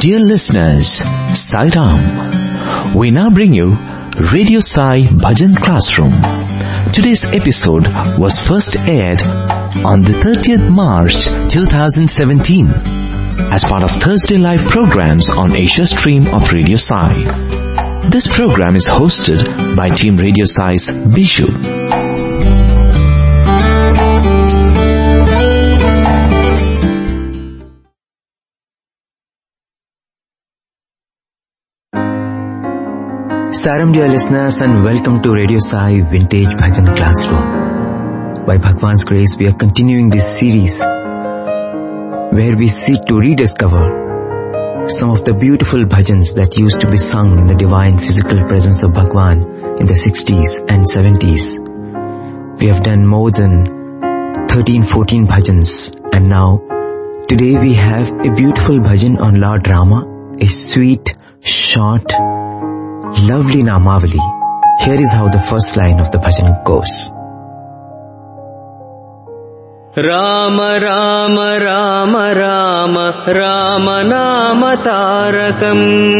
Dear listeners, Sai Ram. We now bring you Radio Sai Bhajan Classroom. Today's episode was first aired on the 30th March 2017 as part of Thursday live programs on Asia Stream of Radio Sai. This program is hosted by Team Radio Sai's Bishu. Saram, dear listeners, and welcome to Radio Sai Vintage Bhajan Classroom. By Bhagwan's grace, we are continuing this series where we seek to rediscover some of the beautiful bhajans that used to be sung in the divine physical presence of Bhagwan in the 60s and 70s. We have done more than 13-14 bhajans, and now today we have a beautiful bhajan on Lord Rama, a sweet, short, lovely Namavali. Here is how the first line of the bhajan goes. Rama Rama Rama Rama Rama Nama Tarakam.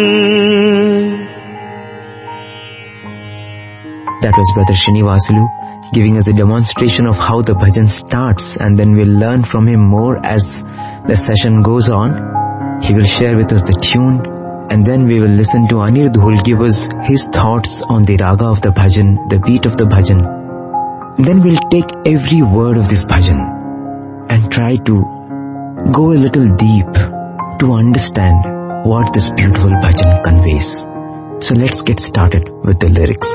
That was Brother Srinivasulu giving us a demonstration of how the bhajan starts, and then we'll learn from him more as the session goes on. He will share with us the tune, and then we will listen to Anirudh, who will give us his thoughts on the raga of the bhajan, the beat of the bhajan. Then we'll take every word of this bhajan and try to go a little deep to understand what this beautiful bhajan conveys. So let's get started with the lyrics.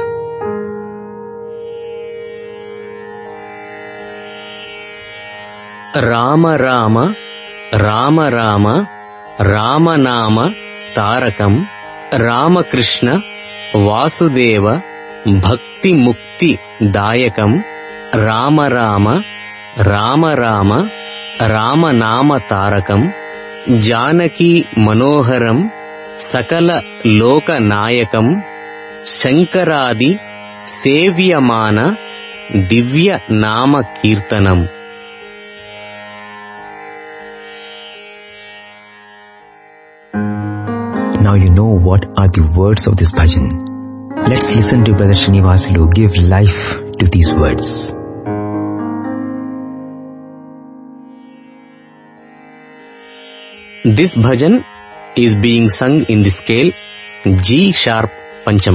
Rama Rama Rama Rama Rama Nama Tarakam Rama Krishna Vasudeva Bhakti Mukti Dayakam Rama Rama Rama Rama Rama Nama Tarakam Janaki Manoharam Sakala Loka Nayakam Shankaradi Sevyamana Divya Nama Kirtanam. Now you know what are the words of this bhajan. Let's listen to Brother Srinivasulu give life to these words. This bhajan is being sung in the scale G sharp Pancham.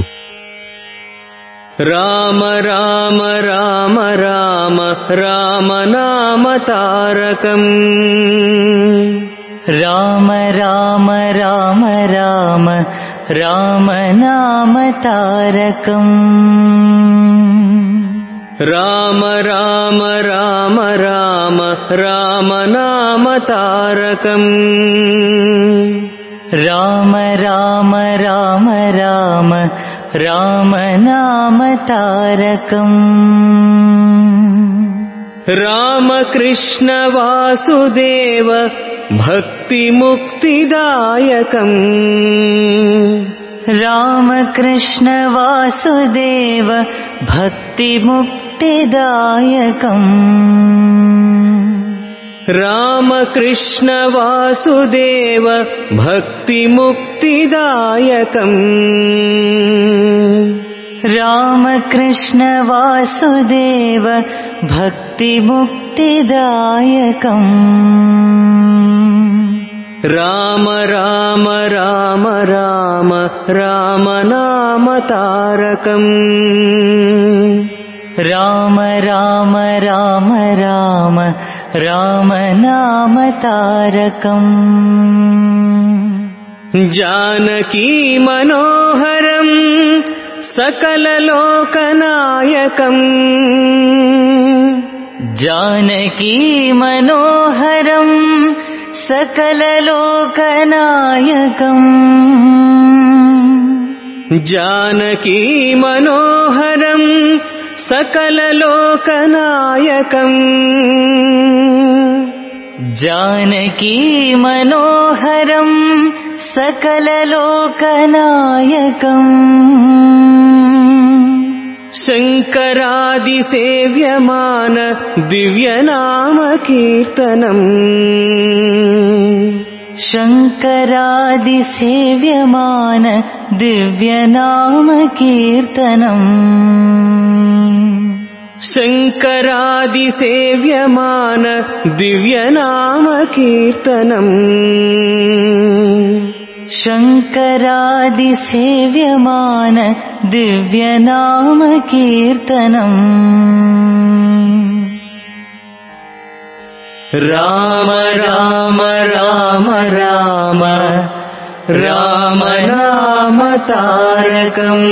Rama Rama Rama Rama Rama Nama Tarakam. Rama Rama Rama Rama Rama Nama Tarakam. Rama Rama Rama Rama Rama Nama Tarakam. Rama Rama Rama Rama Rama Nama Tarakam. Rama Krishna Vasudeva Bhakti Mukti Dayakam. Rama Krishna Vasudeva Bhakti Mukti Dayakam. Rama Krishna Vasudeva Bhakti Mukti Dayakam. Rama Krishna Vasudeva Bhakti Mukti Dayakam. Rama Rama Rama Rama Rama Nama Tarakam. Rama Rama Rama Rama Rama Nama Tarakam. Janaki Manoharam Sakala Lokanayakam. Janaki Manoharam Sakala Lokanayakam. Janaki Manoharam Sakala Lokanayakam. Janaki Manoharam Sakala Lokanayakam. Shankaradi Sevyamana Divya Nama Kirtanam. शङ्करादि सेव्यमान Divya नाम कीर्तनम् शङ्करादि सेव्यमान दिव्य नाम कीर्तनम् शङ्करादि सेव्यमान दिव्य नाम कीर्तनम् राम राम राम राम राम नाम तारकम्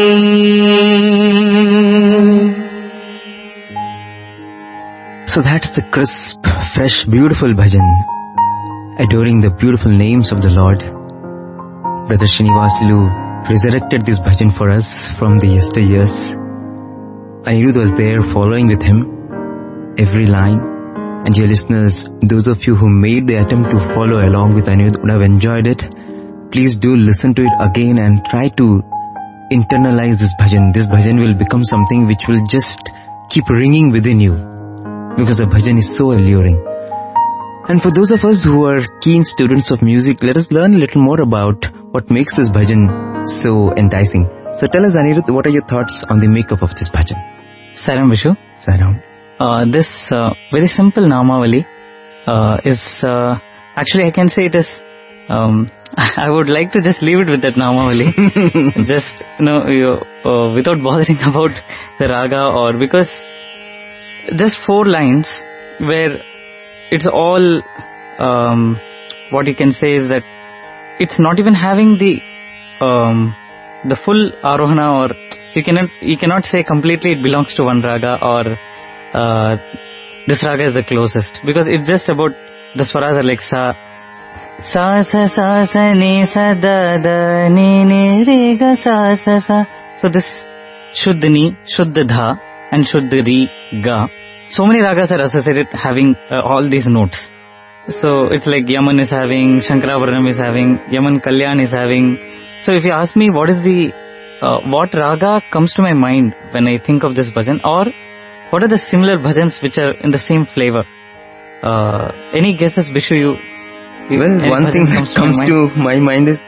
So that's the crisp, fresh, beautiful bhajan, adoring the beautiful names of the Lord. Brother Srinivasulu resurrected this bhajan for us from the yesteryears. Anirudh was there following with him every line. And dear listeners, those of you who made the attempt to follow along with Anirudh would have enjoyed it. Please do listen to it again and try to internalize this bhajan. This bhajan will become something which will just keep ringing within you, because the bhajan is so alluring. And for those of us who are keen students of music, let us learn a little more about what makes this bhajan so enticing. So tell us, Anirudh, what are your thoughts on the makeup of this bhajan? Saram Vishu. Saram. This very simple Namavali is actually, I can say it is, I would like to just leave it with that Namavali. Just, without bothering about the raga, or because just 4 lines where it's all, what you can say is that it's not even having the full arohana, or you cannot say completely it belongs to one raga, or this raga is the closest, because it's just about the swaras are like sa sa sa ni sa da da ni ni re ga sa sa sa. So this Shuddha ni, Shuddha dha and Shuddha ri ga. So many ragas are associated having all these notes. So it's like Yaman is having, Shankarabharanam is having, Yaman Kalyan is having. So if you ask me what is the what raga comes to my mind when I think of this bhajan, or what are the similar bhajans which are in the same flavor? Any guesses, Bishu? Well, one thing that comes to my mind is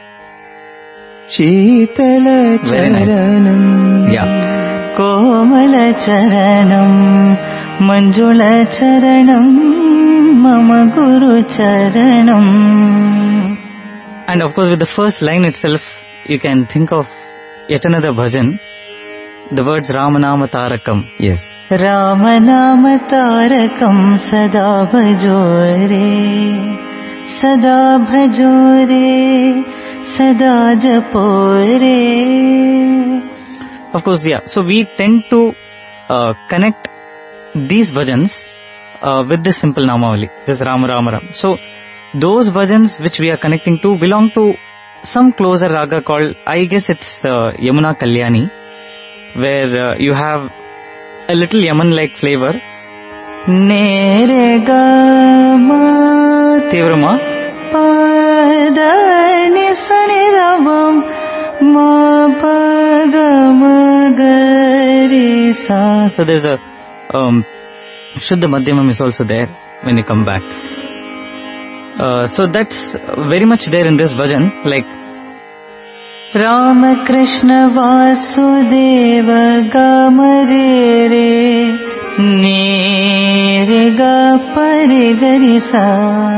Sheetala Charanam. Yeah. Komala Charanam, Manjula Charanam, Mama Guru Charanam. And of course, with the first line itself, you can think of yet another bhajan. The words Ramanama Tarakam. Yes. Ramanama Tarakam Sada Bhajore, Sada Bhajore, Sada Japore. Of course, yeah. So we tend to connect these bhajans with this simple Namavali, this Rama Rama Ram. So those bhajans which we are connecting to belong to some closer raga called, I guess it's Yamuna Kalyani, where you have a little Yaman-like flavor. Nere ga ma Tivrama. pa da ni sa ni ra ma ma pa ga ma ga re sa. So there's a Shuddha Madhyamam is also there when you come back. So that's very much there in this bhajan, like Rama Krishna Vasudeva Gamare Re Ne Ga Pare Gari Sa.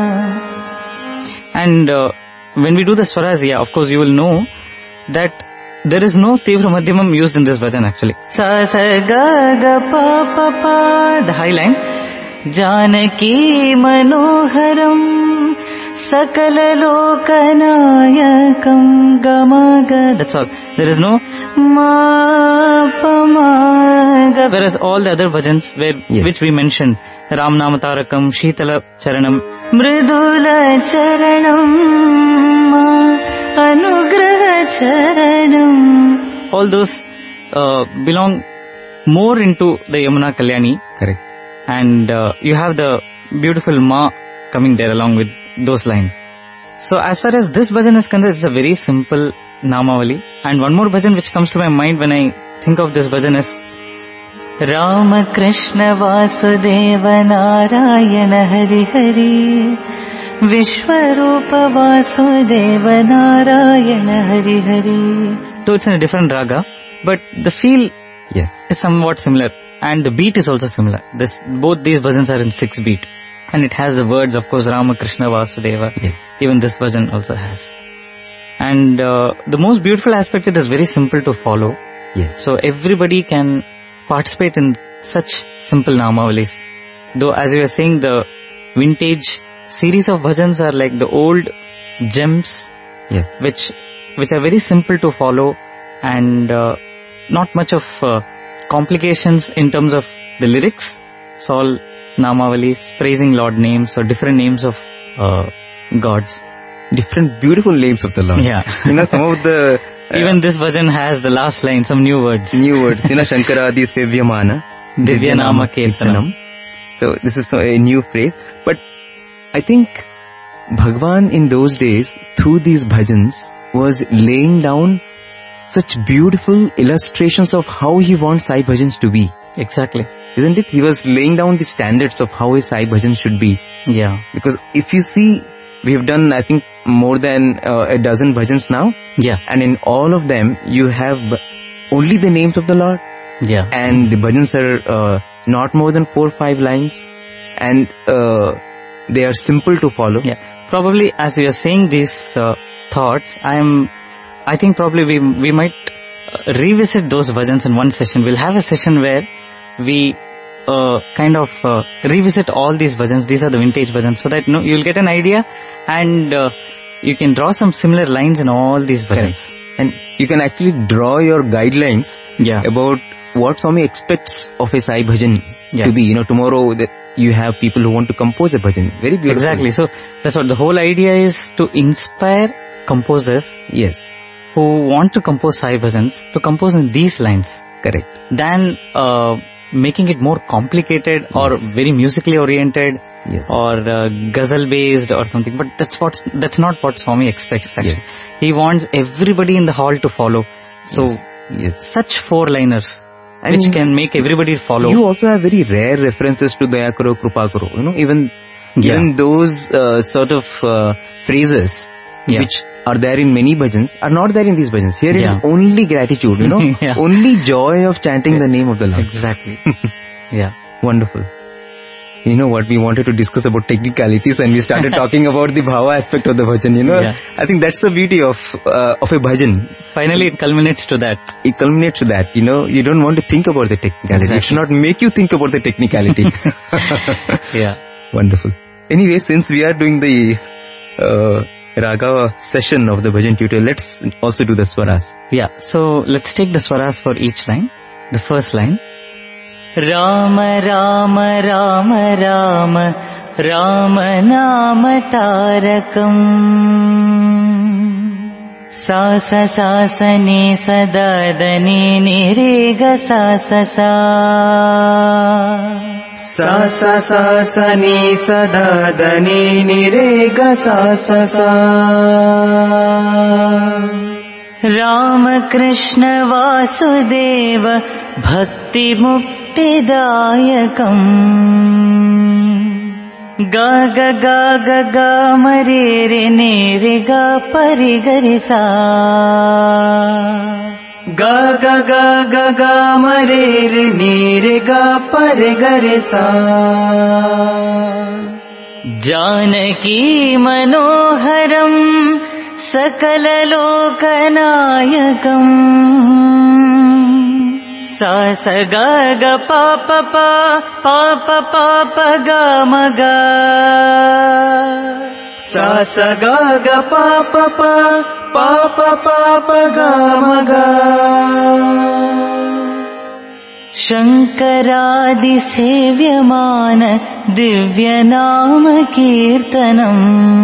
And when we do the swaras, yeah, of course you will know that there is no Tivra Madhyamam used in this bhajan actually. Sa Sa Ga Ga Pa Pa Pa, The high line. Janaki Manoharam Sakala Lokanayakam Gamaga. That's all. There is no Ma Pa Ma Ga. Whereas all the other bhajans which we mentioned, Ram Nama Tarakam, Sheetala Charanam, Mridula Charanam Ma Anugraha Charanam, all those belong more into the Yamuna Kalyani. Correct. And you have the beautiful Ma coming there along with those lines. So as far as this bhajan is concerned, it's a very simple Namavali. And one more bhajan which comes to my mind when I think of this bhajan is Rama Krishna Vasudeva Narayana Hari Hari Vishwarup Vasudev Narayan Hari Hari. So it's in a different raga, but the feel Yes. is somewhat similar, and the beat is also similar. Both these bhajans are in 6 beat, and it has the words, of course, Rama, Krishna, Vasudeva. Yes. Even this bhajan also has. And the most beautiful aspect, it is very simple to follow. Yes. So everybody can participate in such simple namavalis. Though, as you were saying, the vintage series of bhajans are like the old gems, Yes. which are very simple to follow, and not much of complications in terms of the lyrics. It's all namavalis, praising Lord names or different names of gods. Different beautiful names of the Lord. Yeah. Some of the Even this bhajan has the last line, some new words. new words. Shankaradi Sevyamana Divya Nama Kirtanam. So this is a new phrase. But I think Bhagwan in those days, through these bhajans, was laying down such beautiful illustrations of how he wants Sai bhajans to be. Exactly. Isn't it? He was laying down the standards of how a Sai bhajan should be. Yeah. Because if you see, we have done, I think, more than a dozen bhajans now. Yeah. And in all of them, you have only the names of the Lord. Yeah. And the bhajans are not more than 4 or 5 lines. And they are simple to follow. Yeah. Probably as we are saying these thoughts, I think probably we might revisit those bhajans in one session. We'll have a session where we kind of revisit all these bhajans. These are the vintage bhajans, so that you'll get an idea, and you can draw some similar lines in all these bhajans. And you can actually draw your guidelines Yeah. about what Swami expects of a Sai bhajan Yeah. to be. Tomorrow that you have people who want to compose a bhajan. Very beautiful. Exactly. So that's what the whole idea is, to inspire composers Yes. who want to compose Sai bhajans to compose in these lines, Correct. than making it more complicated or Yes. very musically oriented Yes. or ghazal based or something. But that's not what Swami expects. Actually. Yes. He wants everybody in the hall to follow. So Yes. such 4-liners And which can make everybody follow. You also have very rare references to Daya Karo, Krupa Karo. Even those sort of phrases Yeah. which are there in many bhajans are not there in these bhajans. Here is Yeah. only gratitude, Yeah. only joy of chanting the name of the Lord. Exactly. Yeah. Wonderful. You know what, we wanted to discuss about technicalities and we started talking about the bhava aspect of the bhajan. Yeah. I think that's the beauty of a bhajan. Finally, it culminates to that. It culminates to that. You don't want to think about the technicality. Exactly. It should not make you think about the technicality. Yeah. Wonderful. Anyway, since we are doing the raga session of the bhajan tutor, let's also do the swaras. Yeah. So let's take the swaras for each line. The first line. Rama Rama Rama Rama Rama Nama Tarakam Sa sa sa sa ni sa da da ni ni re ga sa sa sa sa sa sa sa ni sa da da ni ni re ga sa sa sa. Ram Krishna Vasudeva Bhakti Muktidayakam Ga ga ga ga ga mare re ne re ga pari gari sa. Ga ga ga ga ga mare re ne re ga pari gari sa. Janaki Manoharam सकललोकनायकम् सा स ग ग प प प प प प प ग म ग सा स ग ग प प प प प प प ग म ग. शङ्करादि सेव्यमान दिव्य नाम कीर्तनम्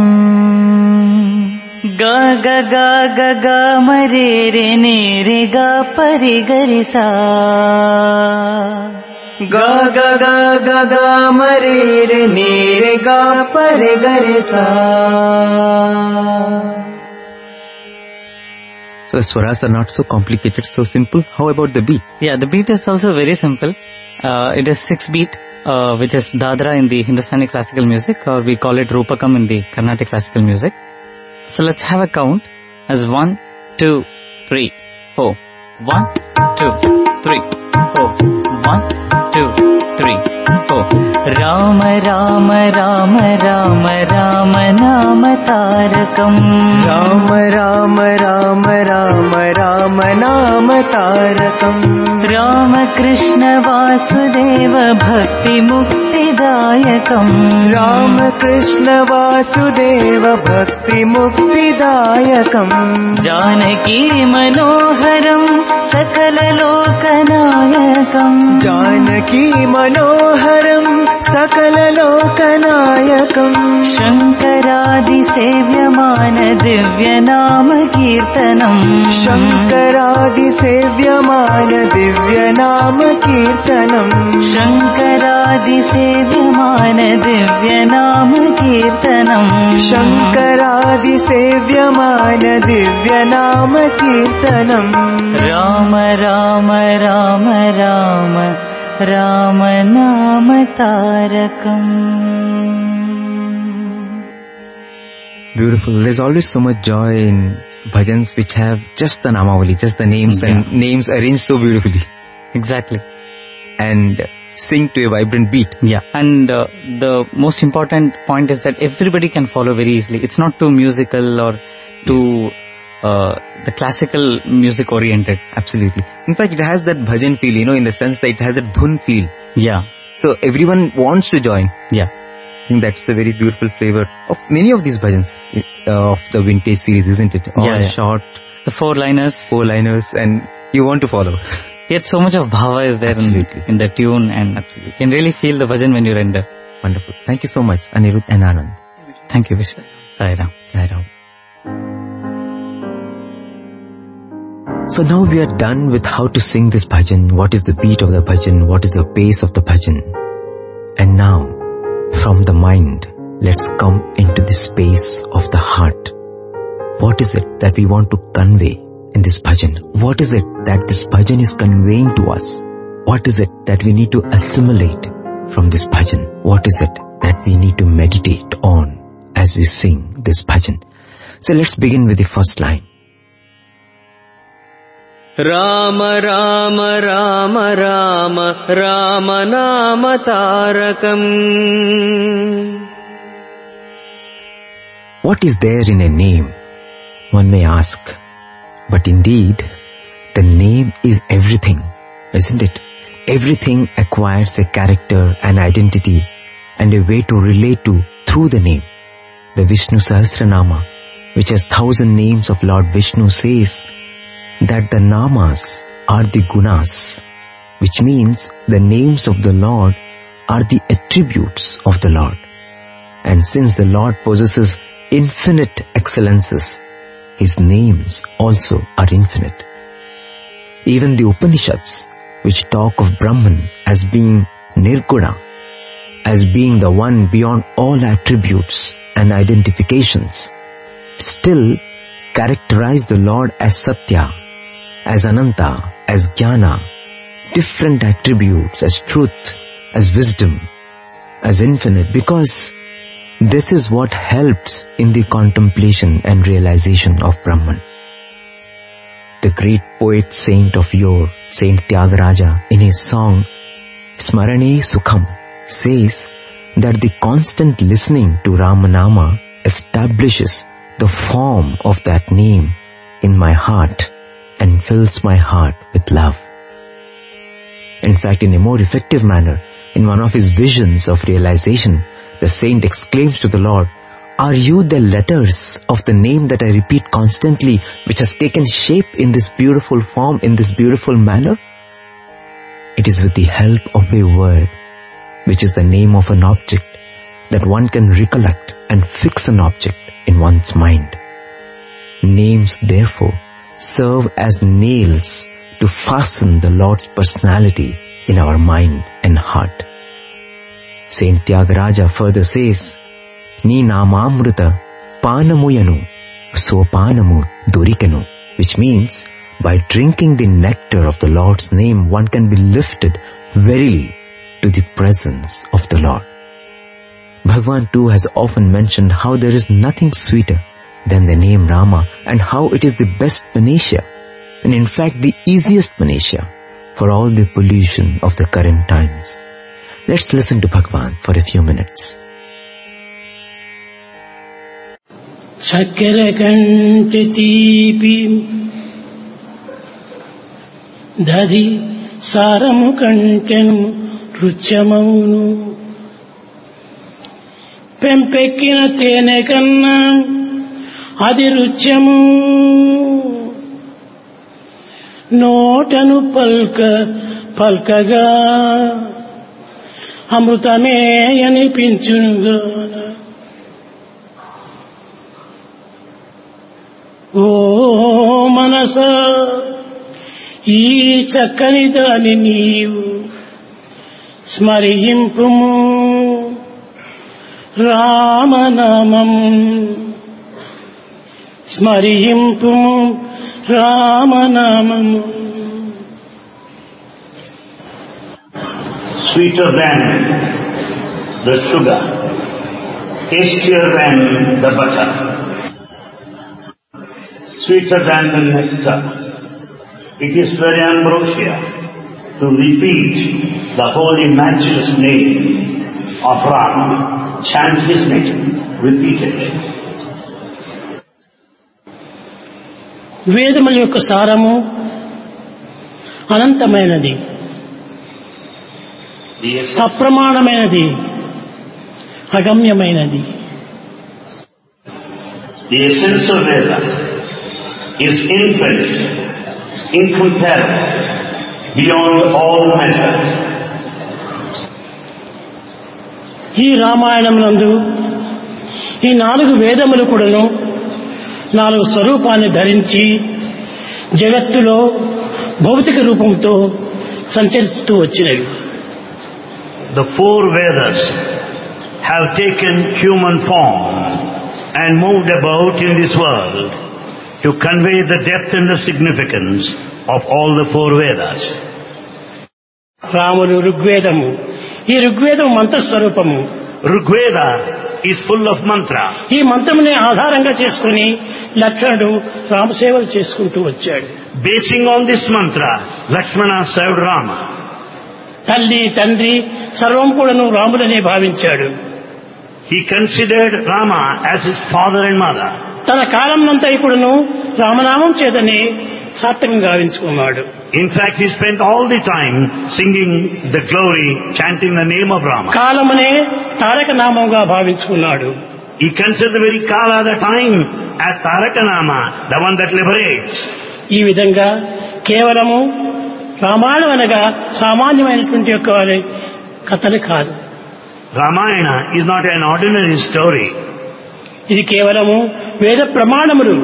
गा गा गा गा गा मरे रे ने रे गा परि गरि सा. गा गा गा गा गा मरे रे ने रे गा परि गरि सा. So the swaras are not so complicated, so simple. How about the beat? Yeah, the beat is also very simple. It is 6 beat, which is Dadra in the Hindustani classical music, or we call it Rupakam in the Carnatic classical music. So let's have a count as 1, 2, 3, 4. 1, 2, 3, 4. 1, 2, 3, 4. Rama Rama Rama Rama Rama Nama Tarakam. Rama Rama Rama Rama Rama Nama Tarakam. Rama Krishna Vasudeva Bhakti Mukti Dayakam. Rama Krishna Vasudeva Bhakti Mukti Dayakam. Janaki Manoharam Sakala Lokanayakam. Janaki Manoharam Sakala Lokanayakam. Shankaradi Sevyamana Divya Nama Kirtanam. Shankaradi Sevyamana Divya Nama Kirtanam. Shankaradi Sevyamana Divya Nama Kirtanam. Shankaradi Sevyamana Divya Nama Kirtanam. Rama Rama Rama Rama Rama Nama Tarakam. Beautiful. There's always so much joy in bhajans which have just the namavali, just the names, and names arranged so beautifully. Exactly. And sing to a vibrant beat. Yeah, and the most important point is that everybody can follow very easily. It's not too musical or too the classical music oriented. Absolutely. In fact, it has that bhajan feel, in the sense that it has that dhun feel. Yeah. So everyone wants to join. Yeah. I think that's the very beautiful flavor of many of these bhajans of the vintage series, isn't it? All short. The four-liners. And you want to follow. Yet so much of bhava is there in the tune, and you can really feel the bhajan when you render. Wonderful. Thank you so much, Anirudh and Anand. Thank you, Vishnu. Sai Ram. Sai Ram. So now we are done with how to sing this bhajan, what is the beat of the bhajan, what is the pace of the bhajan. And now, from the mind, let's come into the space of the heart. What is it that we want to convey in this bhajan? What is it that this bhajan is conveying to us? What is it that we need to assimilate from this bhajan? What is it that we need to meditate on as we sing this bhajan? So let's begin with the first line. Rama Rama Rama Rama Rama Nama Tarakam. What is there in a name? One may ask. But indeed, the name is everything, isn't it? Everything acquires a character, an identity, and a way to relate to through the name. The Vishnu Sahasranama, which has 1,000 names of Lord Vishnu, says that the namas are the gunas, which means the names of the Lord are the attributes of the Lord. And since the Lord possesses infinite excellences, His names also are infinite. Even the Upanishads, which talk of Brahman as being Nirguna, as being the one beyond all attributes and identifications, still characterize the Lord as Satya, as Ananta, as Jnana, different attributes, as truth, as wisdom, as infinite, because this is what helps in the contemplation and realization of Brahman. The great poet saint of yore, Saint Tyagaraja, in his song Smarane Sukham, says that the constant listening to Ramanama establishes the form of that name in my heart and fills my heart with love. In fact, in a more effective manner, in one of his visions of realization, the saint exclaims to the Lord, "Are you the letters of the name that I repeat constantly, which has taken shape in this beautiful form, in this beautiful manner?" It is with the help of a word, which is the name of an object, that one can recollect and fix an object in one's mind. Names, therefore, serve as nails to fasten the Lord's personality in our mind and heart. Saint Tyagaraja further says, "Ni namamruta panamuyanu sopanamu dorikanu," which means by drinking the nectar of the Lord's name, one can be lifted verily to the presence of the Lord. Bhagwan too has often mentioned how there is nothing sweeter than the name Rama and how it is the best panacea, and in fact the easiest panacea for all the pollution of the current times. Let's listen to Bhagwan for a few minutes. చక్కెర కంటి తీపి దధి సారము కంటెను రుచ్యమౌను పెంపెక్కిన తేనె కన్నా అది రుచ్యము నోటను పల్కగా అమృతమే అనిపించునుగాన ఓ మనసా ఈ చక్కని దాని నీవు స్మరింపుము రామనామము స్మరింపుము రామనామము. Sweeter than the sugar, tastier than the butter, sweeter than the nectar. It is very ambrosia to repeat the holy matchless name of Ram. Chant his name repeatedly. వేదముల యొక్క సారము అనంతమైనది, అప్రమాణమైనది, అగమ్యమైనది. The essence of Veda is infinite, incomparable, beyond all measures. ఈ రామాయణం నందు ఈ 4 వేదములు కూడాను 4 స్వరూపాన్ని ధరించి జగత్తులో భౌతిక రూపంతో సంచరిస్తూ వచ్చినవి. The 4 Vedas have taken human form and moved about in this world to convey the depth and the significance of all the 4 Vedas. రాముడు ఋగ్వేదము, ఈ ఋగ్వేదం మంత్రస్వరూపము. Rigveda is full of mantra. ఈ మంత్రమునే ఆధారంగా చేసుకుని లక్ష్మణుడు రామసేవలు చేసుకుంటూ వచ్చాడు. Basing on this mantra, Lakshmana served Rama. తల్లి తండ్రి సర్వం కూడాను రాముడనే భావించాడు. He considered Rama as his father and mother. తన కాలంనంతా కూడాను రామనామం చేతనే సార్థకం గావించుకున్నాడు. In fact, he spent all the time singing the glory, chanting the name of Rama. కాలమునే Taraka నామంగా భావించుకున్నాడు. He considered the very Kala, the time, as Tarakanama, the one that liberates. ఈ విధంగా కేవలము రామాయణం అనగా సామాన్యమైనటువంటి యొక్క కథలు కాదు. Ramayana is not an ordinary story. ఇది కేవలము వేద ప్రమాణములు,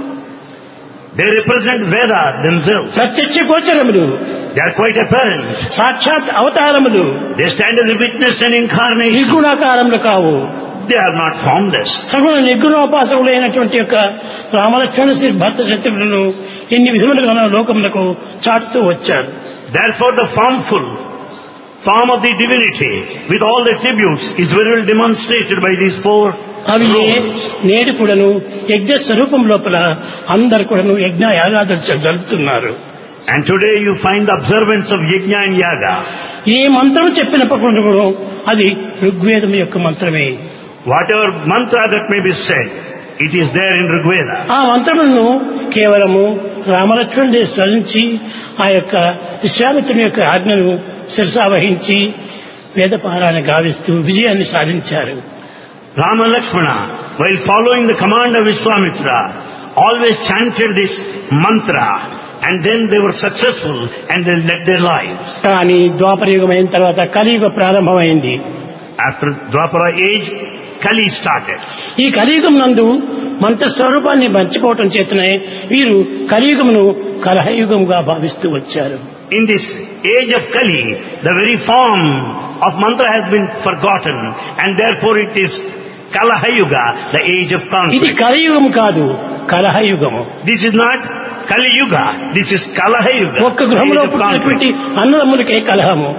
They represent Veda themselves. ప్రత్యక్ష గోచరములు, They are quite apparent. సాక్షాత్ అవతారములు, They stand as a witness and incarnation. నిర్గుణాకారములు కావు. They are not formless. సగుణ నిర్గుణోపాసకులైనటువంటి యొక్క రామలక్ష్మణ శ్రీ భర్త శత్రువులను ఎన్ని విధములుగా లోకములకు చాటుతూ వచ్చారు. Therefore the formful form of the divinity with all the attributes is very well demonstrated by these 4 అవి roles. నేడు కూడాను యజ్ఞ స్వరూపం లోపల అందరు కూడాను యజ్ఞ యాగాదులు జరుపుతున్నారు. And today you find the observance of yajna and yaga. ఏ మంత్రం చెప్పినప్పుడు కూడా అది ఋగ్వేదం యొక్క మంత్రమే. Whatever mantra that may be said, it is there in Rigveda. ఆ మంత్రములను కేవలము రామలక్ష్మణుడే స్మరించి ఆ యొక్క విశ్వామిత్రుని యొక్క ఆజ్ఞను శిరసావహించి వేదపారాన్ని గావిస్తూ విజయాన్ని సాధించారు. Rama Lakshmana, while following the command of Vishwamitra, always chanted this mantra, and then they were successful and they led their lives. కానీ ద్వాపర యుగం అయిన తర్వాత కలియుగ ప్రారంభమైంది. After Dwapara age, Kali started. ఈ కలియుగం నందు మంత్ర స్వరూపాన్ని మర్చిపోవటం చేతనే వీరు కలియుగమును కలహయుగంగా భావిస్తూ వచ్చారు. In this age of Kali, the very form of mantra has been forgotten, and therefore it is Kalahayuga, the age of ఇది conflict. కలియుగం కాదు, కలహయుగము. This is not Kali Yuga, this is Kalahayuga, ఒక్క the గృహంలో age of conflict. పుట్టినటువంటి అన్నదమ్ములకే కలహము.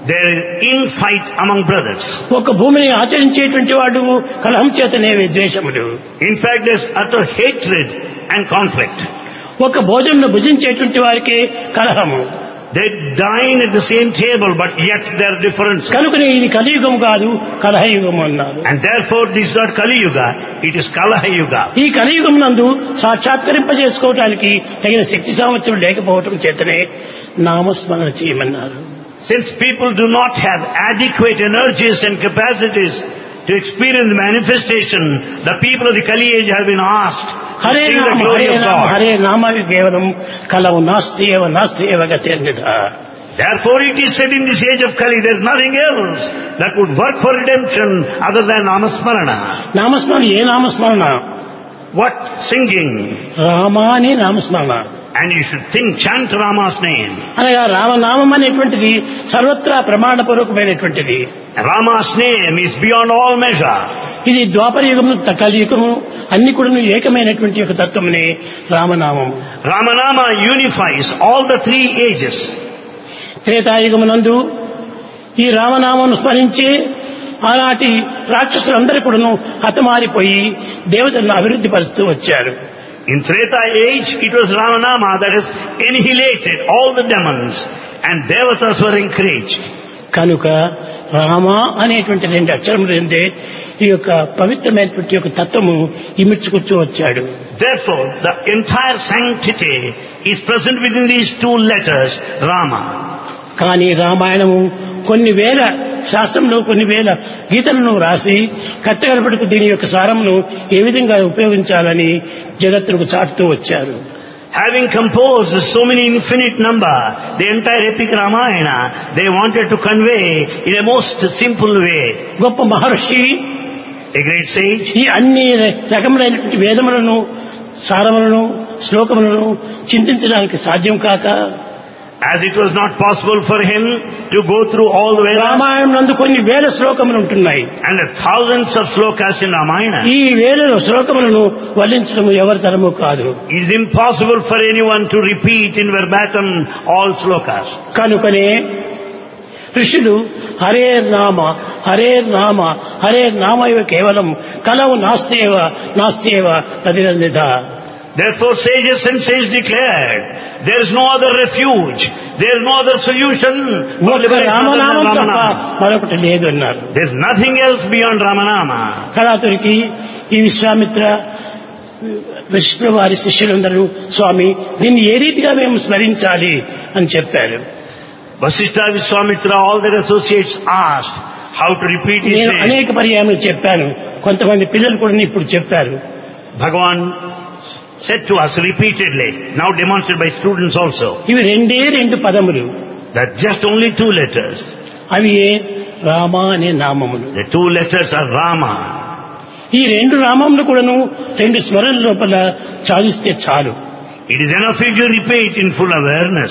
there is infight among brothers. ఒక భూమిని ఆచరించేటువంటి వాడు కలహం చేతనే ద్వేషములు. In fact, there's utter hatred and conflict. ఒక భోజనం భుజించేటువంటి వారికి కలహము. They dine at the same table, but yet there are differences. కనుకనే ఇది కలియుగం కాదు, కలహయుగం అన్నారు. And therefore, this is not Kali Yuga, it is Kalaha Yuga. ఈ కలియుగం నందు సాక్షాత్కరింపజేసుకోవటానికి తగిన శక్తి సామర్థ్యం లేకపోవటం చేతనే నామస్మరణ చేయమన్నారు. Since people do not have adequate energies and capacities to experience manifestation, the people of the Kali age have been asked to Hare sing the నామ glory హరే of నామ God. హరే నామావి కేవలం కలవు నాస్తి ఏవ నాస్తి ఏవ గతిర్నిధ. Therefore it is said in this age of Kali, there is nothing else that would work for redemption other than Namasmarana. నామస్మరణ ఏ నామస్మరణ? What singing? రామా అని నామస్మరణ. And you should chant Rama's name. అనగా రామనామం అనేటువంటిది సర్వత్రా ప్రమాణపూర్వకమైనటువంటిది. Rama's name is beyond all measure. ఇది ద్వాపర యుగము కలియుగము అన్ని కూడా ఏకమైనటువంటి ఒక తత్వమునే రామనామము. Ramanama unifies all the three ages. త్రేతాయుగమునందు ఈ రామనామమును స్మరించి ఆనాటి రాక్షసులందరూ కూడాను హతమారిపోయి దేవతలను అభివృద్ధి పరుస్తూ వచ్చారు. In Treta age, it was Ramanama that has annihilated all the demons and devatas were encouraged. కనుక రామ అనేటువంటి రెండు అక్షరములందే ఈ యొక్క పవిత్రమైనటువంటి యొక్క తత్వము ఇమిడ్చుకొచ్చి వచ్చాడు. Therefore, the entire sanctity is present within these two letters, Rama. కానీ రామాయణము కొన్ని వేల శాస్త్రంలో కొన్ని వేల గీతలను రాసి కట్టగడపటికి దీని యొక్క సారమును ఏ విధంగా ఉపయోగించాలని జగత్తుకు చాటుతూ వచ్చారు. Having composed so many infinite number, the entire epic Ramayana, they wanted to convey in a most simple way. గొప్ప మహర్షి A great sage, ఈ అన్ని రకములైనటువంటి వేదములను సారములను శ్లోకములను చింతించడానికి సాధ్యం కాక as it was not possible for him to go through all the Vedas, Ramayanam నందు కొన్ని వేల శ్లోకములు ఉంటున్నాయి. and the thousands of slokas in Ramayana, ఈ వేల శ్లోకములను వర్ణించడం ఎవరి తరము కాదు. it is impossible for anyone to repeat in verbatim all slokas. కనుకనే ఋషులు హరే నామ హరే నామ హరే నామ ఇవ కేవలం కలవు నాస్తియేవ నాస్తియేవ ప్రతిరంజిత. Therefore sages and sages declared, there is no other refuge, there is no other solution for ఒక్క liberation other than రామనామం తప్ప Ramanama. మరొకటి లేదు అన్నారు. There is nothing else beyond Ramanama. కళాతురికి ఈ విశ్వామిత్ర విష్ణు వారి శిష్యులందరూ స్వామి దీన్ని ఏ రీతిగా మేము స్మరించాలి అని చెప్పారు. Vasishtha, Vishwamitra, all their associates asked how to repeat his నేను name. అనేక పర్యాయములు చెప్పాను, కొంతమంది పిల్లలు కూడా ఇప్పుడు చెప్పారు. Bhagavan said to us repeatedly, now demonstrated by students also, ఇవి రెండే రెండు పదములు, that just only two letters. అవి రామ అనే నామములు. The two letters are Rama. ఈ రెండు నామములు కూడాను రెండు స్మరణ లోపల చాలిస్తే చాలు. It is enough if you repeat in full awareness.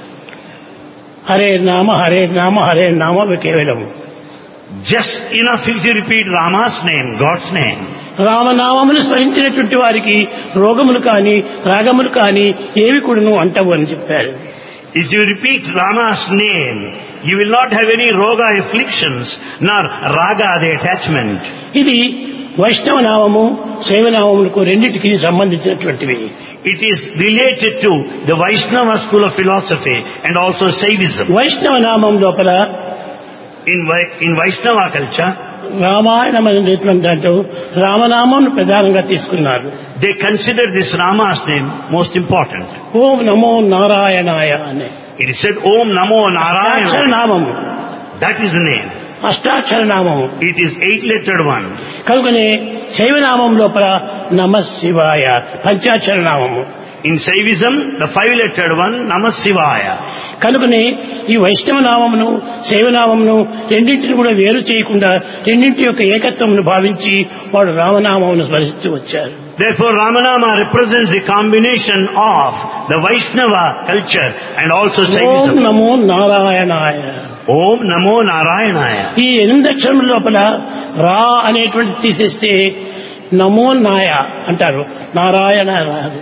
Hare నామ హరే నామ హరే నామ కేవలము. Just enough if you repeat Rama's name, God's name. రామనామములు స్మరించినటువంటి వారికి రోగములు కానీ రాగములు కానీ ఏవి కూడాను అంటవు అని చెప్పారు. If you repeat Rama's name, you will not have any roga afflictions, nor raga the attachment. ఇది వైష్ణవ నామము శైవనామములకు రెండింటికి సంబంధించినటువంటివి. It is related to the Vaishnava school of philosophy and also Saivism. వైష్ణవ నామం లోపల In Vaishnava culture, రామాయణం అనేటువంటి దాంట్లో రామనామం ప్రధానంగా తీసుకున్నారు. they consider this Rama's name most important. ఓం నమో నారాయణాయ అనే It is said, Om Namo అష్టాక్షర Narayana. నామము. That is the name. అష్టాక్షర నామము. It is 8-lettered one. కనుకనే శైవనామం లోపల నమ శివాయ పంచాక్షర నామము. In Saivism, the 5-lettered one, Namah Shivaya. కనుకనే ఈ వైష్ణవ నామమును శైవనామమును రెండింటిని కూడా వేరు చేయకుండా రెండింటి యొక్క ఏకత్వమును భావించి వాడు రామనామమును స్మరిస్తూ వచ్చారు. Therefore, Ramanama represents the combination of the Vaishnava culture and also Om Saivism. నమో నారాయణాయ. Om Namo Narayanaya. ఈ 8 అక్షరముల లోపల రా అనేటువంటి తీసేస్తే నమో నాయ అంటారు, నారాయణ రాదు.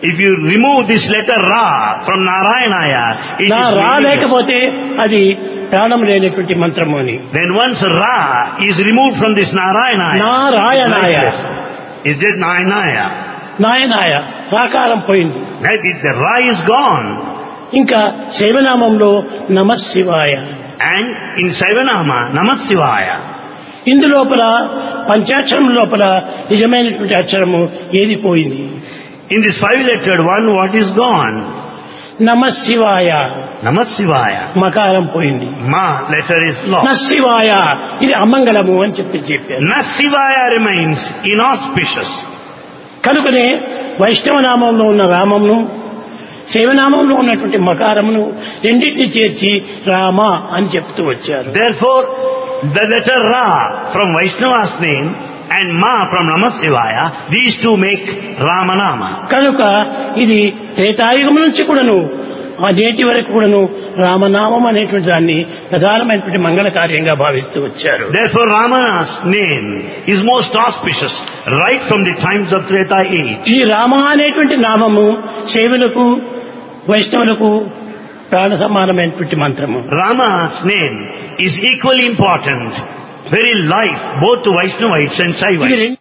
If you remove this letter Ra from Narayanaya, it నా is రా meaningless. లేకపోతే అది ప్రాణం లేనటువంటి మంత్రము అని. Then once Ra is removed from this Narayanaya, నారాయణాయ is just Nayanaya. నాయనాయ రాకారం పోయింది. Right? If the Ra is gone, ఇంకా శైవనామంలో నమః శివాయ. and in Saivanama, Namah Shivaya. ఇందు లోపల పంచాక్షరం లోపల నిజమైనటువంటి అక్షరము ఏది పోయింది? In this 5-lettered one, what is gone? నమః శివాయ Namah Shivaya. మకారం పోయింది. Ma letter is lost. నశివాయ ఇది అమంగళము అని చెప్పారు. Nasivaya remains inauspicious. కనుకనే వైష్ణవ నామంలో ఉన్న రామమును శైవనామంలో ఉన్నటువంటి మకారమును రెండింటిని చేర్చి రామ అని చెప్తూ వచ్చారు. Therefore, the letter Ra from Vaishnava's name and Ma from Namah Shivaya, these two make Ramanama. కనుక ఇది త్రేతాయుగం నుంచి కూడాను ఆ నేటి వరకు కూడాను రామనామం అనేటువంటి దాన్ని ప్రధానమైనటువంటి మంగళ కార్యంగా భావిస్తూ వచ్చారు. Therefore, Ramana's name is most auspicious right from the times of Treta age. ఈ రామ అనేటువంటి నామము శైవులకు వైష్ణవులకు ప్రాణ సమానమైనటువంటి మంత్రము. Rama's name is equally important, very life, both to Vaishnavites and ఇది Shaivites. రెండు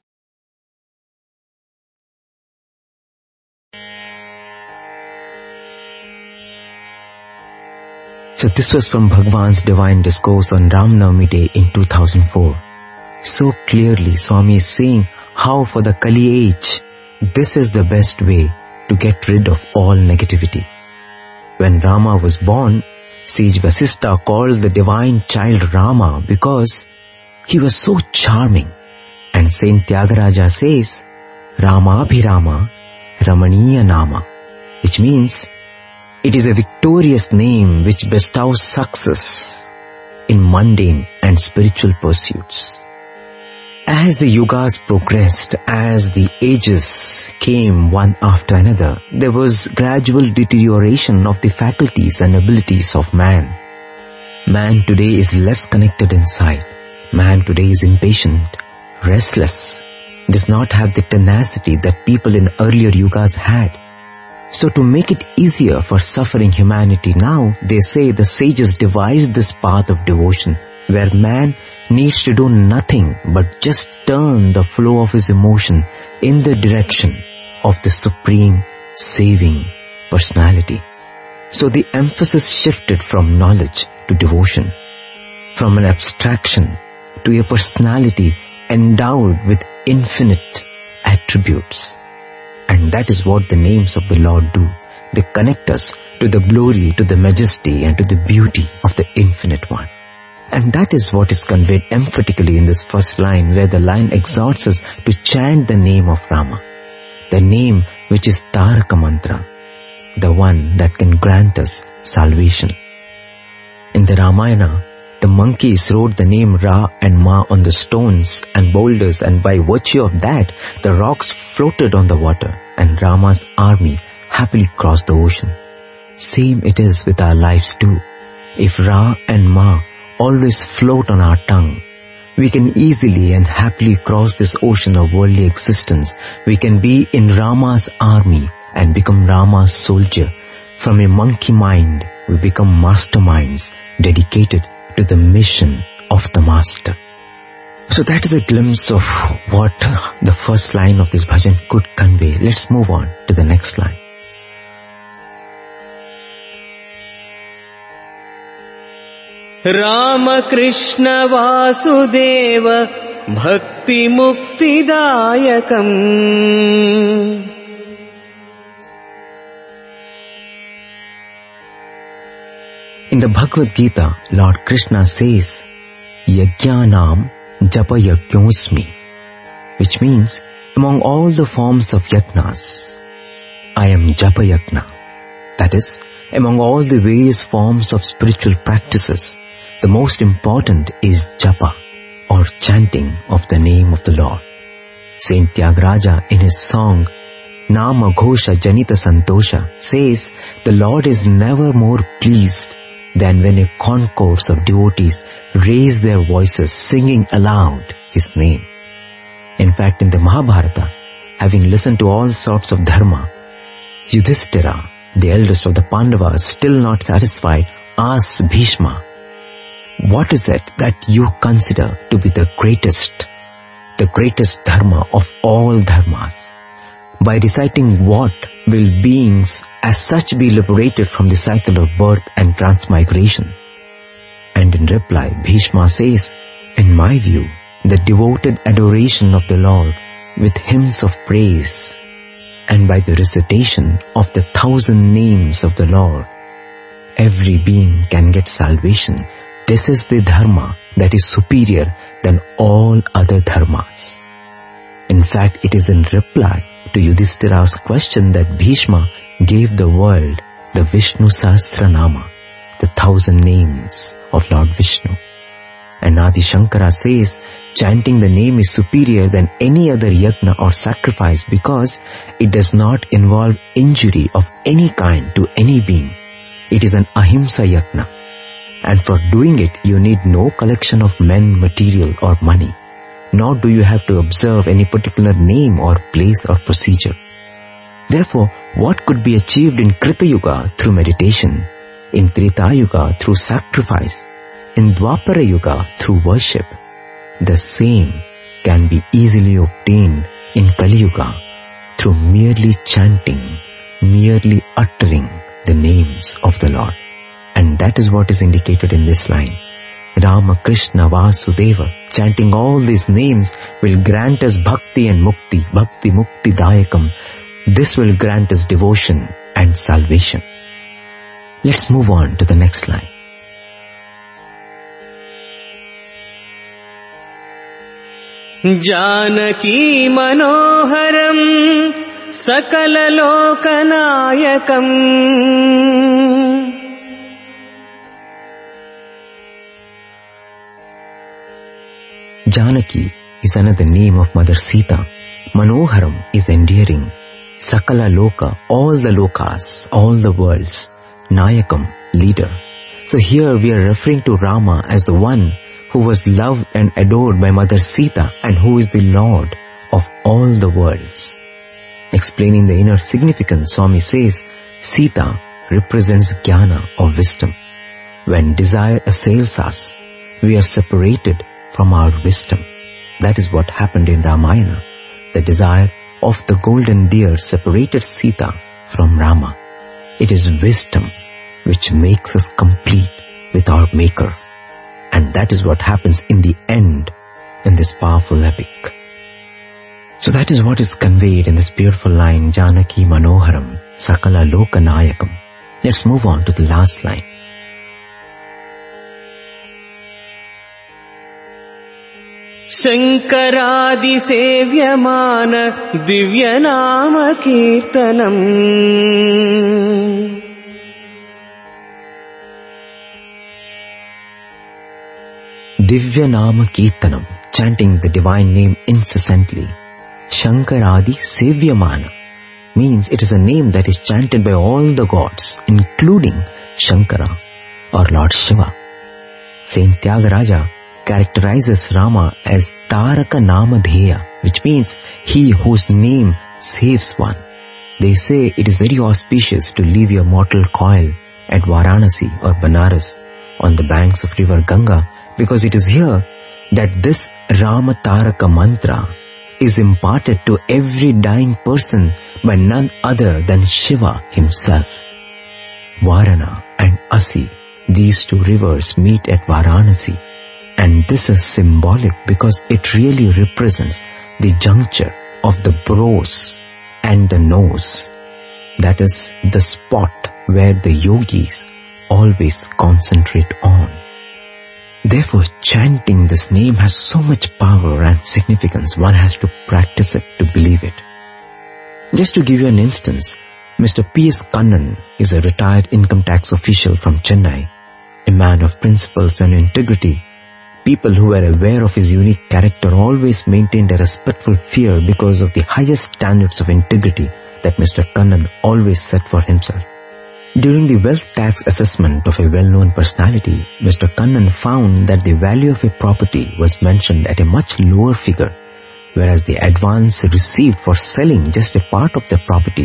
So this was from Bhagwan's divine discourse on Ram Navami Day in 2004. So clearly Swami is saying how for the Kali age, this is the best way to get rid of all negativity. When Rama was born, sage Vasistha called the divine child Rama because he was so charming. And Saint Tyagaraja says, Rama Abhirama Ramaniya Nama, which means it is a victorious name which bestows success in mundane and spiritual pursuits. As the yugas progressed, as the ages came one after another, there was gradual deterioration of the faculties and abilities of man. Man today is less connected inside. Man today is impatient, restless, does not have the tenacity that people in earlier yugas had. So to make it easier for suffering humanity now, they say the sages devised this path of devotion where man needs to do nothing but just turn the flow of his emotion in the direction of the supreme saving personality. So the emphasis shifted from knowledge to devotion, from an abstraction to a personality endowed with infinite attributes. And that is what the names of the Lord do. They connect us to the glory, to the majesty and to the beauty of the Infinite One. And that is what is conveyed emphatically in this first line, where the line exhorts us to chant the name of Rama, the name which is Taraka Mantra, the one that can grant us salvation. In the Ramayana, the monkeys wrote the name Ra and Ma on the stones and boulders, and by virtue of that, the rocks floated on the water and Rama's army happily crossed the ocean. Same it is with our lives too. If Ra and Ma always float on our tongue, we can easily and happily cross this ocean of worldly existence. We can be in Rama's army and become Rama's soldier. From a monkey mind, we become masterminds dedicated to the mission of the Master. So that is a glimpse of what the first line of this bhajan could convey. Let's move on to the next line. Ram Krishna Vasudev भक्ति मुक्तिदायकम् In the Bhagavad Gita, Lord Krishna says, Yajnanam Japa Yajñosmi, which means, among all the forms of yajnas, I am Japa Yajna. That is, among all the various forms of spiritual practices, the most important is Japa, or chanting of the name of the Lord. Saint Tyagaraja in his song, Nama Ghosha Janita Santosha, says, the Lord is never more pleased than when a concourse of devotees raise their voices singing aloud his name. In fact, in the Mahabharata, having listened to all sorts of dharma, Yudhishthira, the eldest of the Pandavas, still not satisfied, asks Bhishma, what is it that you consider to be the greatest dharma of all dharmas? By reciting what will beings as such be liberated from the cycle of birth and transmigration? And in reply, Bhishma says, in my view, the devoted adoration of the Lord with hymns of praise and by the recitation of the 1,000 names of the Lord, every being can get salvation. This is the dharma that is superior than all other dharmas. In fact, it is in reply to Yudhishthira's question that Bhishma gave the world the Vishnu Sahasranama, the 1,000 names of Lord Vishnu. And Adi Shankara says, chanting the name is superior than any other yajna or sacrifice because it does not involve injury of any kind to any being. It is an ahimsa yajna. And for doing it, you need no collection of men, material or money. Nor do you have to observe any particular name or place or procedure. Therefore, what could be achieved in Krita Yuga through meditation, in Treta Yuga through sacrifice, in Dwapara Yuga through worship, the same can be easily obtained in Kali Yuga through merely chanting, merely uttering the names of the Lord. And that is what is indicated in this line. Rama, Krishna, Vasudeva, chanting all these names will grant us bhakti and mukti, bhakti mukti dayakam. This will grant us devotion and salvation. Let's move on to the next line. Janaki manoharam sakala lokanayakam. Janaki is another name of Mother Sita. Manoharam is endearing. Sakala Loka, all the lokas, all the worlds. Nayakam, leader. So here we are referring to Rama as the one who was loved and adored by Mother Sita and who is the Lord of all the worlds. Explaining the inner significance, Swami says, Sita represents jnana or wisdom. When desire assails us, we are separated from our wisdom. That is what happened in Ramayana. The desire of the golden deer separated Sita from Rama. It is wisdom which makes us complete with our Maker. And that is what happens in the end in this powerful epic. So that is what is conveyed in this beautiful line, Janaki Manoharam, Sakala Lokanayakam. Let's move on to the last line. Shankaradi sevyamana divyanama kirtanam. Divyanama Kirtanam, chanting the divine name incessantly. Shankaradi Sevyamana means it is a name that is chanted by all the gods, including Shankara or Lord Shiva. Saint Tyagaraja characterizes Rama as Taraka Namadheya, which means he whose name saves one. They say it is very auspicious to leave your mortal coil at Varanasi or Banaras on the banks of river Ganga, because it is here that this Rama Taraka mantra is imparted to every dying person by none other than Shiva himself. Varana and Asi, these two rivers meet at Varanasi, and this is symbolic because it really represents the juncture of the brows and the nose. That is the spot where the yogis always concentrate on. Therefore, chanting this name has so much power and significance. One has to practice it to believe it. Just to give you an instance, Mr. P.S. Kannan is a retired income tax official from Chennai, a man of principles and integrity. People who were aware of his unique character always maintained a respectful fear because of the highest standards of integrity that Mr. Kannan always set for himself. During the wealth tax assessment of a well-known personality, Mr. Kannan found that the value of a property was mentioned at a much lower figure, whereas the advance received for selling just a part of the property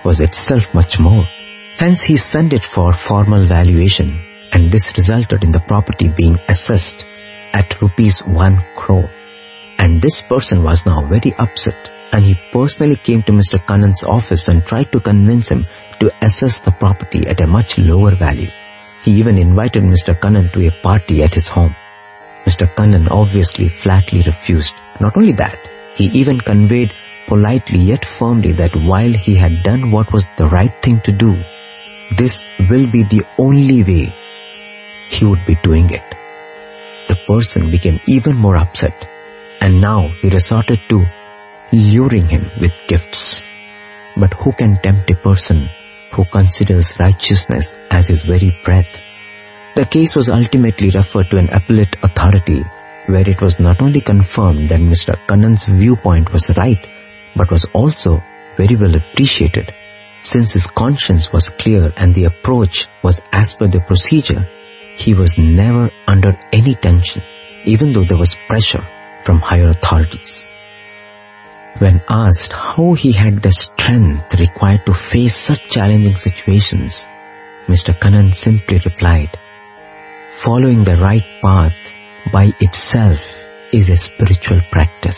was itself much more. Hence he sent it for formal valuation, and this resulted in the property being assessed at rupees 1 crore. And this person was now very upset, and he personally came to Mr. Kannan's office and tried to convince him to assess the property at a much lower value. He even invited Mr. Kannan to a party at his home. Mr. Kannan obviously flatly refused. Not only that, he even conveyed politely yet firmly that while he had done what was the right thing to do, this will be the only way he would be doing it. The person became even more upset, and now he resorted to luring him with gifts. But who can tempt a person who considers righteousness as his very breath? The case was ultimately referred to an appellate authority, where it was not only confirmed that Mr. Kannan's viewpoint was right, but was also very well appreciated. Since his conscience was clear and the approach was as per the procedure, he was never under any tension, even though there was pressure from higher authorities. When asked how he had the strength required to face such challenging situations, Mr. Kannan simply replied, "Following the right path by itself is a spiritual practice."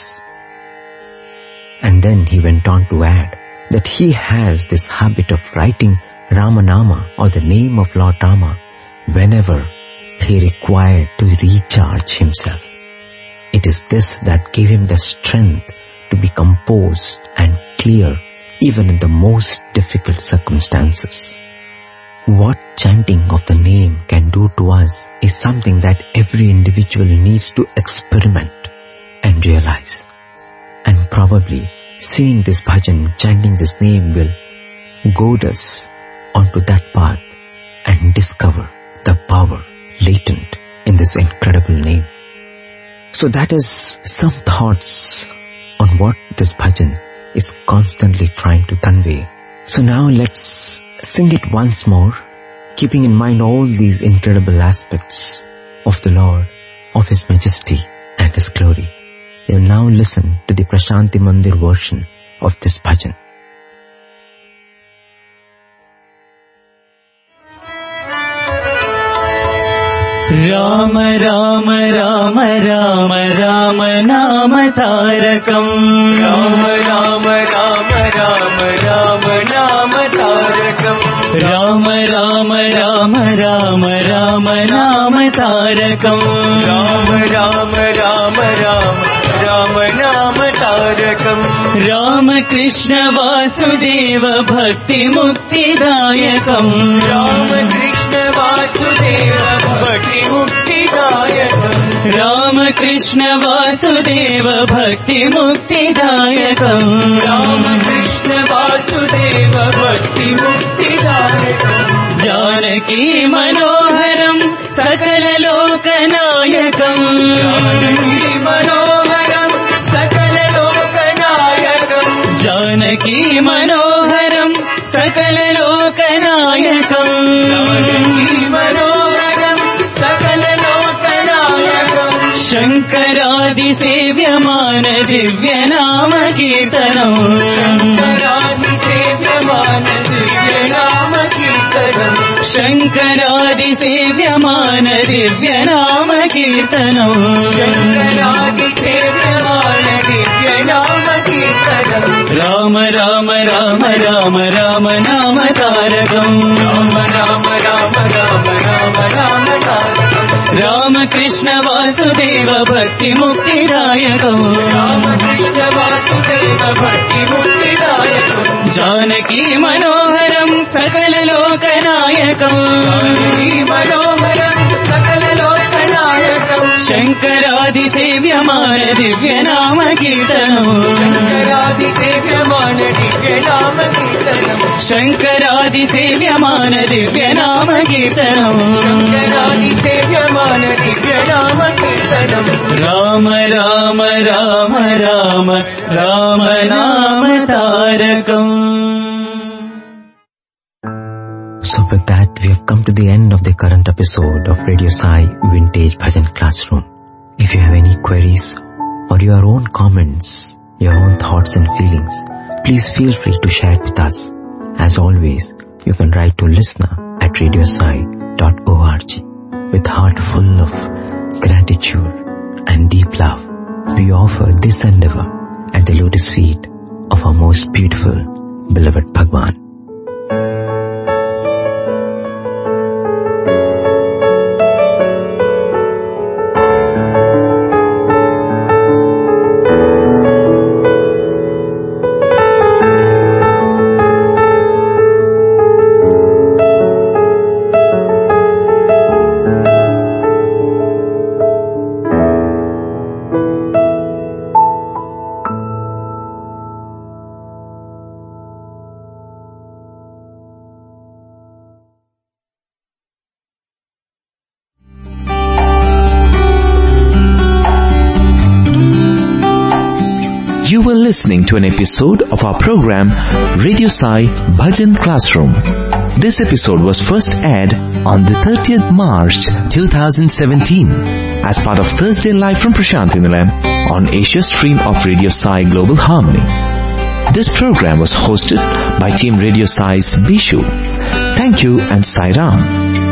And then he went on to add that he has this habit of writing Ramanama, or the name of Lord Rama, whenever he required to recharge himself. It is this that gave him the strength to be composed and clear even in the most difficult circumstances. What chanting of the name can do to us is something that every individual needs to experiment and realize. And probably seeing this bhajan, chanting this name will goad us onto that path and discover the power latent in this incredible name. So that is some thoughts on what this bhajan is constantly trying to convey. So now let's sing it once more, keeping in mind all these incredible aspects of the Lord, of His majesty and His glory. You now listen to the Prashanti Mandir version of this bhajan. Ram Ram Ram Ram Ram नाम तारकम राम राम राम राम राम नाम तारकम राम राम राम राम राम नाम तारकम राम राम राम राम राम नाम तारकम राम कृष्ण वासुदेव भक्ति मुक्तिदायकम राम कृष्ण वासुदेव भक्ति मुक्तिदायकम राम कृष्ण वासुदेव भक्ति मुक्तिदायकम राम कृष्ण वासुदेव भक्ति मुक्तिदायकम जानकी मनोहरम सकल लोकनायकम जानकी मनोहरम सकल लोकनायकम जानकी मनोहरम सकल लोकनायकम जानकी मनोहरम सकल लोकनायकम शंकरादि सेव्यमान दिव्य नाम कीर्तनम शंकरादि सेव्यमान दिव्य नाम कीर्तनम शंकरादि सेव्यमान दिव्य नाम कीर्तनम शंकरादि सेव्यमान दिव्य नाम कीर्तनम राम राम राम राम राम नाम तारकम राम राम राम राम राम नाम तारकम राम कृष्ण वासुदेव भक्ति मुक्तिदायकम राम कृष्ण वासुदेव भक्ति मुक्तिदायकम जानकी मनोहरम सकल लोकनायकम जानकी मनोहरम सकल लोकनायकम शंकरादि सेव्यमान दिव्य नाम कीर्तनम शंकरादि सेव्यमान दिव्य नाम कीर्तनम शंकरादि सेव्यमान दिव्य नाम कीर्तनम शंकरादि सेव्यमान दिव्य नाम कीर्तनम राम राम राम राम राम नाम तारकम. So with that, we have come to the end of the current episode of Radio Sai Vintage Bhajan Classroom. If you have any queries or your own comments, your own thoughts and feelings, please feel free to share it with us. As always, you can write to listener@radiosai.org. With heart full of gratitude and deep love, we offer this endeavor at the lotus feet of our most beautiful, beloved Bhagwan. You were listening to an episode of our program Radio Sai Bhajan Classroom. This episode was first aired on the 30th March 2017 as part of Thursday Live from Prashanthi Nilayam on Asia stream of Radio Sai Global Harmony. This program was hosted by Team Radio Sai's Bishu. Thank you and Sai Ram.